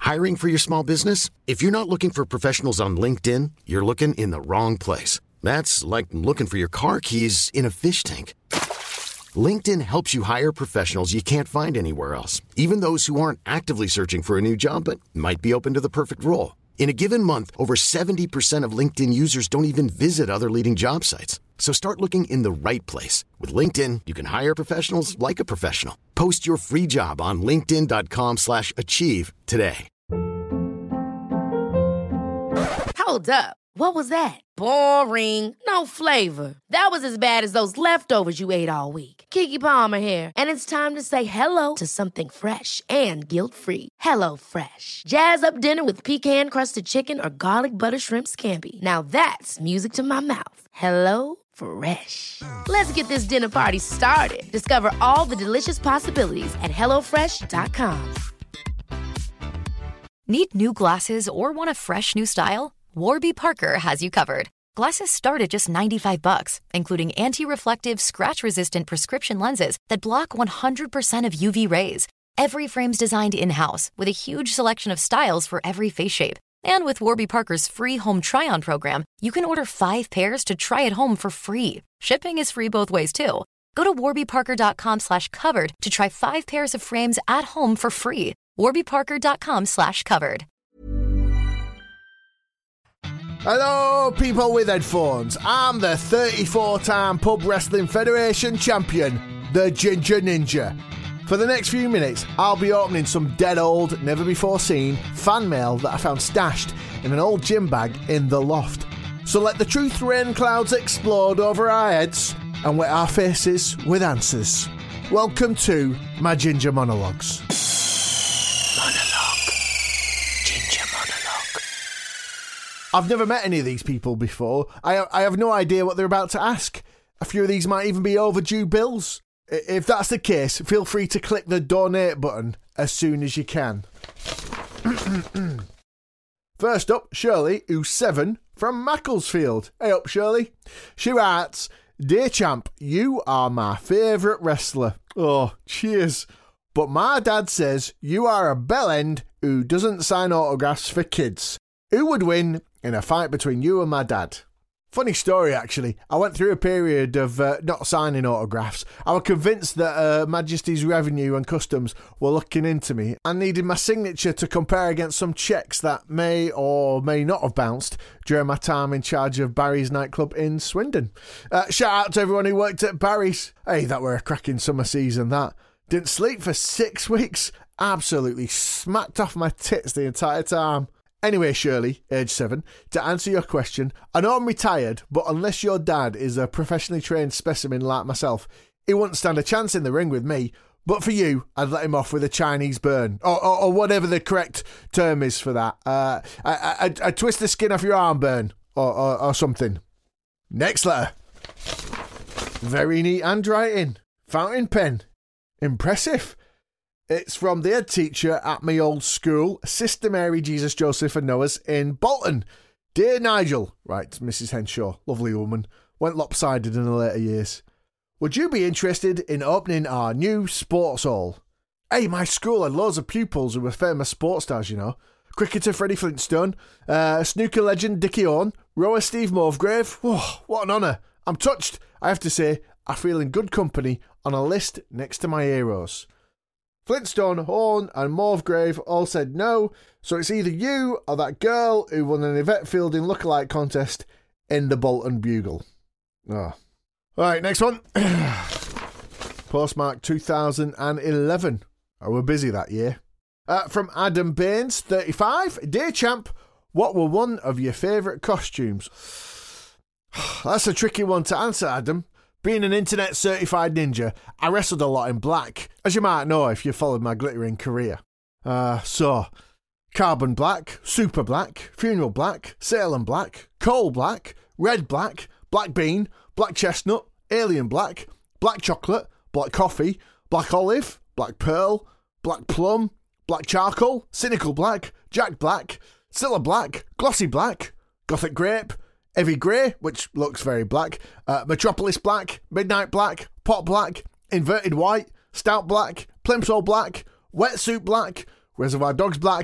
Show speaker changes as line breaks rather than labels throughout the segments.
Hiring for your small business? If you're not looking for professionals on LinkedIn, you're looking in the wrong place. That's like looking for your car keys in a fish tank. LinkedIn helps you hire professionals you can't find anywhere else, even those who aren't actively searching for a new job but might be open to the perfect role. In a given month, over 70% of LinkedIn users don't even visit other leading job sites. So start looking in the right place. With LinkedIn, you can hire professionals like a professional. Post your free job on linkedin.com/achieve today.
Hold up. What was that? Boring. No flavor. That was as bad as those leftovers you ate all week. Keke Palmer here. And it's time to say hello to something fresh and guilt-free. Hello Fresh. Jazz up dinner with pecan-crusted chicken or garlic butter shrimp scampi. Now that's music to my mouth. Hello Fresh. Let's get this dinner party started. Discover all the delicious possibilities at hellofresh.com.
Need new glasses or want a fresh new style? Warby Parker has you covered. Glasses start at just $95, including anti-reflective, scratch-resistant prescription lenses that block 100% of UV rays. Every frame's designed in-house with a huge selection of styles for every face shape. And with Warby Parker's free home try-on program, you can order 5 pairs to try at home for free. Shipping is free both ways, too. Go to warbyparker.com/covered to try 5 pairs of frames at home for free. warbyparker.com/covered.
Hello, people with headphones. I'm the 34-time Pub Wrestling Federation champion, the Ginger Ninja. For the next few minutes, I'll be opening some dead old, never-before-seen fan mail that I found stashed in an old gym bag in the loft. So let the truth rain clouds explode over our heads and wet our faces with answers. Welcome to my Ginger Monologues. I've never met any of these people before. I have no idea what they're about to ask. A few of these might even be overdue bills. If that's the case, feel free to click the donate button as soon as you can. First up, Shirley, who's 7, from Macclesfield. Hey up, Shirley. She writes, "Dear champ, you are my favourite wrestler." Oh, cheers. "But my dad says you are a bellend who doesn't sign autographs for kids. Who would win in a fight between you and my dad?" Funny story, actually. I went through a period of not signing autographs. I was convinced that Majesty's Revenue and Customs were looking into me and needed my signature to compare against some checks that may or may not have bounced during my time in charge of Barry's nightclub in Swindon. Shout out to everyone who worked at Barry's. Hey, that were a cracking summer season, that. Didn't sleep for 6 weeks. Absolutely smacked off my tits the entire time. Anyway, Shirley, age 7, to answer your question, I know I'm retired, but unless your dad is a professionally trained specimen like myself, he wouldn't stand a chance in the ring with me. But for you, I'd let him off with a Chinese burn, or whatever the correct term is for that. I'd twist the skin off your arm burn, or something. Next letter. Very neat handwriting. Fountain pen. Impressive. It's from the head teacher at my old school, Sister Mary, Jesus, Joseph and Noah's in Bolton. "Dear Nigel," writes Mrs. Henshaw, lovely woman, went lopsided in the later years. "Would you be interested in opening our new sports hall? Hey, my school had loads of pupils who were famous sports stars, you know. Cricketer Freddie Flintstone, snooker legend Dickie Owen, rower Steve Movegrave. Whoa, what an honour. I'm touched. I have to say, I feel in good company on a list next to my heroes. Flintstone, Horn and Movegrave all said no, so it's either you or that girl who won an Yvette Fielding lookalike contest in the Bolton Bugle." Oh. Right, next one. Postmark 2011. Oh, we're busy that year. From Adam Baines, 35. "Dear champ, what were one of your favourite costumes?" That's a tricky one to answer, Adam. Being an internet certified ninja, I wrestled a lot in black, as you might know if you followed my glittering career. So, carbon black, super black, funeral black, Salem black, coal black, red black, black bean, black chestnut, alien black, black chocolate, black coffee, black olive, black pearl, black plum, black charcoal, cynical black, jack black, Cilla black, glossy black, gothic grape, heavy grey, which looks very black, metropolis black, midnight black, pot black, inverted white, stout black, plimsoll black, wetsuit black, reservoir dogs black,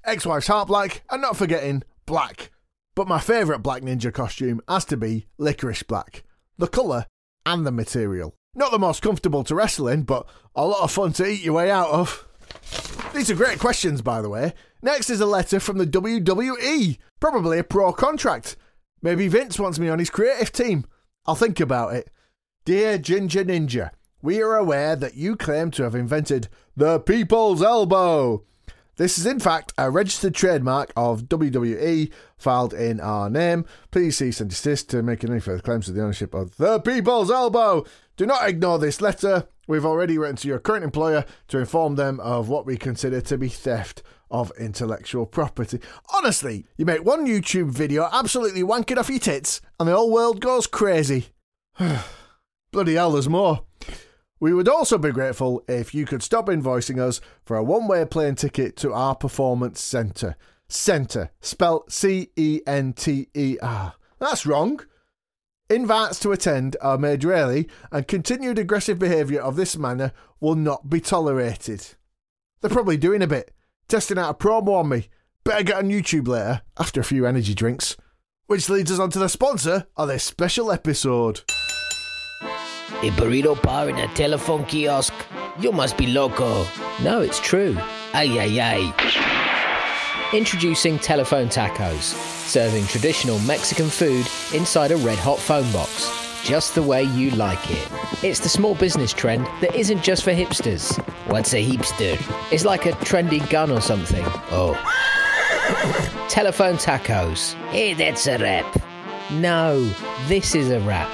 ex-wife's heart black, and not forgetting black. But my favourite Black Ninja costume has to be licorice black. The colour and the material. Not the most comfortable to wrestle in, but a lot of fun to eat your way out of. These are great questions, by the way. Next is a letter from the WWE. Probably a pro contract. Maybe Vince wants me on his creative team. I'll think about it. Dear Ginger Ninja, we are aware that you claim to have invented the People's Elbow. This is in fact a registered trademark of WWE filed in our name. Please cease and desist to make any further claims to the ownership of the People's Elbow. Do not ignore this letter. We've already written to your current employer to inform them of what we consider to be theft of intellectual property. Honestly, you make one YouTube video absolutely wanking off your tits and the whole world goes crazy. Bloody hell, there's more. We would also be grateful if you could stop invoicing us for a one-way plane ticket to our performance centre. Centre, spelt C-E-N-T-E-R. That's wrong. Invites to attend are made rarely, and continued aggressive behaviour of this manner will not be tolerated. They're probably doing a bit, testing out a promo on me. Better get on YouTube later, after a few energy drinks. Which leads us on to the sponsor of this special episode.
A burrito bar in a telephone kiosk? You must be loco.
No, it's true.
Ay, ay, ay.
Introducing Telephone Tacos, serving traditional Mexican food inside a red-hot phone box, just the way you like it. It's the small business trend that isn't just for hipsters.
What's a hipster?
It's like a trendy gun or something.
Oh.
Telephone Tacos.
Hey, that's a rap.
No, this is a rap.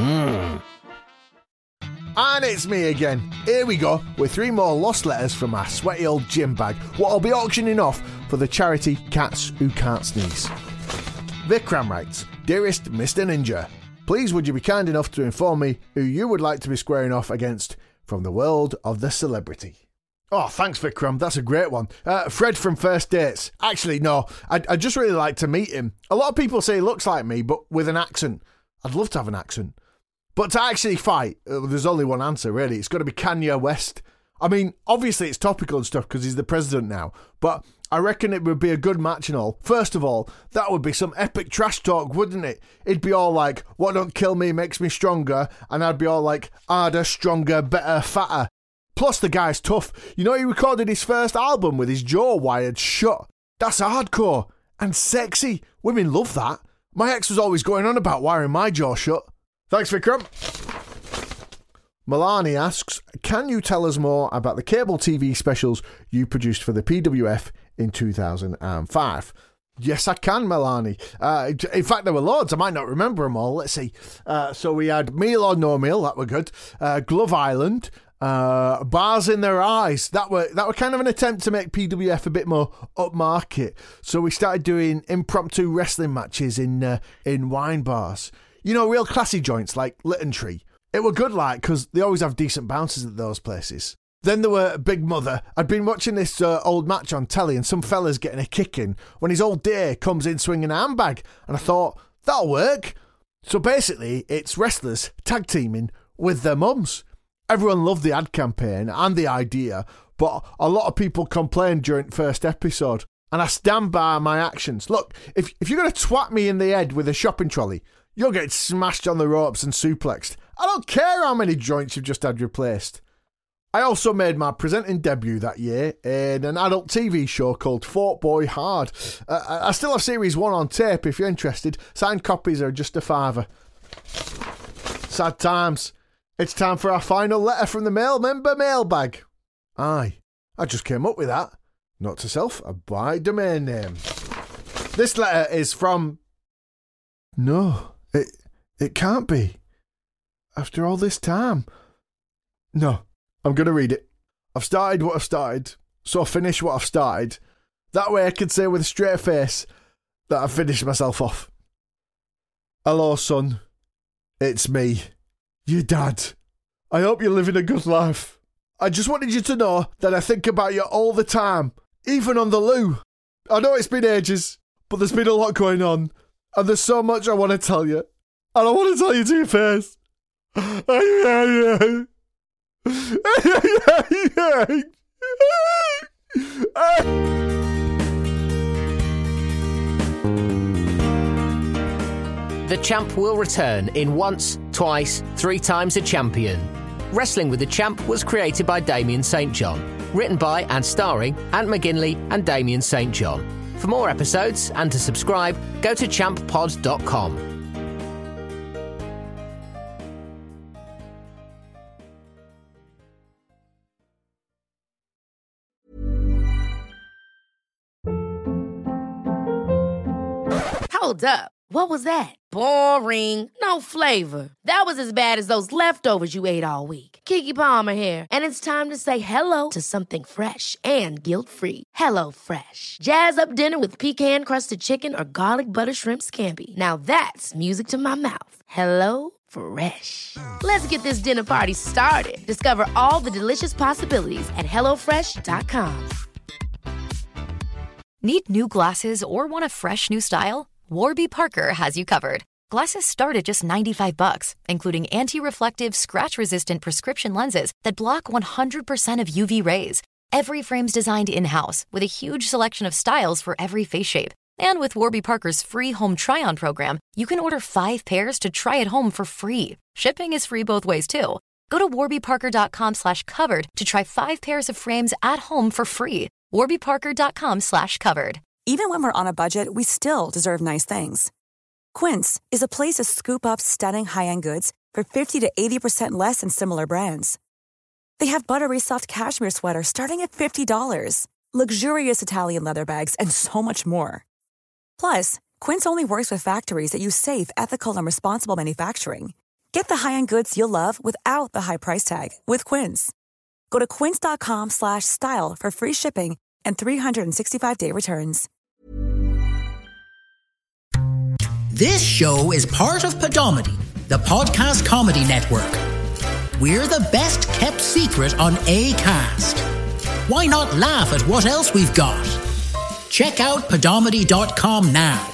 And it's me again. Here we go with 3 more lost letters from our sweaty old gym bag, what I'll be auctioning off for the charity Cats Who Can't Sneeze. Vikram writes, Dearest Mr. Ninja, please would you be kind enough to inform me who you would like to be squaring off against from the world of the celebrity? Oh, thanks Vikram, that's a great one. Fred from First Dates. Actually, no, I'd just really like to meet him. A lot of people say he looks like me, but with an accent. I'd love to have an accent. But to actually fight, there's only one answer, really. It's got to be Kanye West. I mean, obviously it's topical and stuff because he's the president now, but I reckon it would be a good match and all. First of all, that would be some epic trash talk, wouldn't it? It'd be all like, what don't kill me makes me stronger, and I'd be all like, harder, stronger, better, fatter. Plus, the guy's tough. You know, he recorded his first album with his jaw wired shut. That's hardcore and sexy. Women love that. My ex was always going on about wiring my jaw shut. Thanks, Vikram. Milani asks, can you tell us more about the cable TV specials you produced for the PWF in 2005? Yes, I can, Milani. In fact, there were loads. I might not remember them all. Let's see. So we had Meal or No Meal. That were good. Glove Island. Bars in Their Eyes. That were kind of an attempt to make PWF a bit more upmarket. So we started doing impromptu wrestling matches in wine bars. You know, real classy joints like Lytton Tree. It were good like, because they always have decent bouncers at those places. Then there were Big Mother. I'd been watching this old match on telly and some fella's getting a kick in when his old dear comes in swinging a handbag. And I thought, that'll work. So basically, it's wrestlers tag teaming with their mums. Everyone loved the ad campaign and the idea, but a lot of people complained during the first episode. And I stand by my actions. Look, if you're going to twat me in the head with a shopping trolley, you'll get smashed on the ropes and suplexed. I don't care how many joints you've just had replaced. I also made my presenting debut that year in an adult TV show called Fort Boy Hard. I still have Series 1 on tape if you're interested. Signed copies are just $5. Sad times. It's time for our final letter from the mail member mailbag. Aye, I just came up with that. Note to self, a by domain name. This letter is from... No, it can't be. After all this time. No, I'm going to read it. I've started what I've started, so I'll finish what I've started. That way I can say with a straight face that I've finished myself off. Hello, son. It's me, your dad. I hope you're living a good life. I just wanted you to know that I think about you all the time, even on the loo. I know it's been ages, but there's been a lot going on, and there's so much I want to tell you. And I want to tell you to your face.
The Champ will return in Once, Twice, 3 Times a Champion. Wrestling with the Champ was created by Damien St. John, written by and starring Ant McGinley and Damien St. John. For more episodes and to subscribe, go to champpod.com.
Hold up. What was that? Boring. No flavor. That was as bad as those leftovers you ate all week. Keke Palmer here, and it's time to say hello to something fresh and guilt-free. HelloFresh. Jazz up dinner with pecan-crusted chicken or garlic butter shrimp scampi. Now that's music to my mouth. HelloFresh. Let's get this dinner party started. Discover all the delicious possibilities at HelloFresh.com.
Need new glasses or want a fresh new style? Warby Parker has you covered. Glasses start at just $95, including anti-reflective, scratch-resistant prescription lenses that block 100% of UV rays. Every frame's designed in-house with a huge selection of styles for every face shape. And with Warby Parker's free home try-on program, you can order 5 pairs to try at home for free. Shipping is free both ways, too. Go to warbyparker.com/covered to try 5 pairs of frames at home for free. warbyparker.com/covered.
Even when we're on a budget, we still deserve nice things. Quince is a place to scoop up stunning high-end goods for 50 to 80% less than similar brands. They have buttery soft cashmere sweaters starting at $50, luxurious Italian leather bags, and so much more. Plus, Quince only works with factories that use safe, ethical, and responsible manufacturing. Get the high-end goods you'll love without the high price tag with Quince. Go to quince.com/style for free shipping and 365-day returns.
This show is part of Podomedy, the podcast comedy network. We're the best kept secret on Acast. Why not laugh at what else we've got? Check out podomedy.com now.